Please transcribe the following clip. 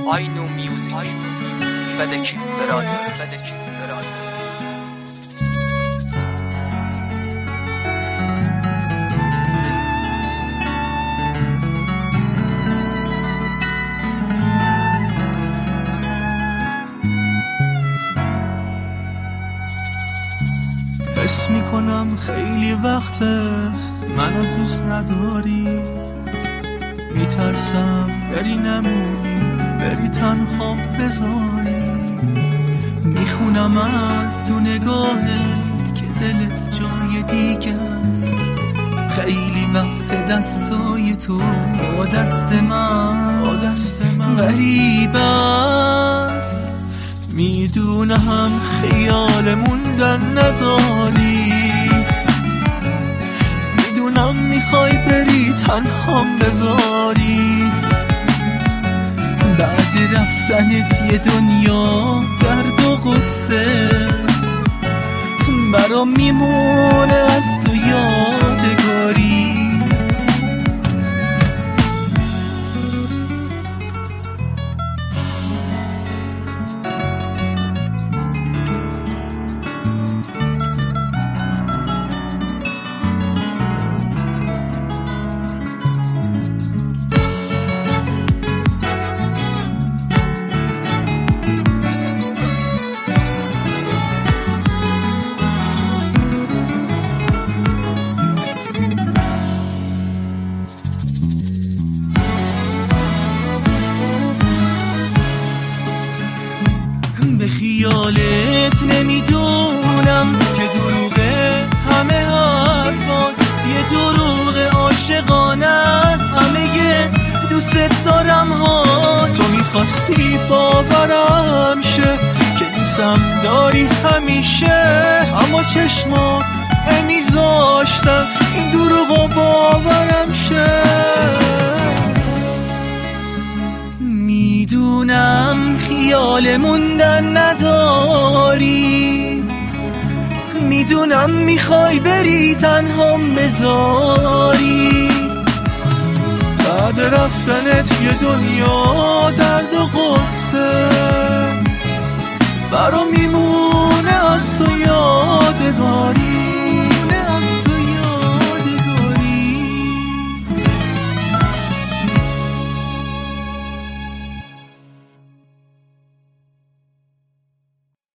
آینو میوزیک فدکی برادر. حس میکنم خیلی وقته منو دوست نداری، میترسم بری نمونی، بری تنها بذاری. میخونم از تو نگاهت که دلت جای دیگه است. خیلی وقت دستای تو با دست من غریب است. میدونم خیال موندن نداری، میدونم میخوای بری تنهام بذاری. بعد رفتنت یه دنیا درد و غصه برام میمونه از تو یادگاری. به خیالت نمیدونم که دروغه همه حرفات، یه دروغ عاشقانه است. همه دوست دارم ها تو میخواستی باورم شه که دوستم داری همیشه، اما چشمات نمیذاشتن این دروغو باورم شه. میدونم خیال موندن نداری، میدونم میخوای بری تنهام بذاری. بعد رفتنت یه دنیا درد و غصه برام میمون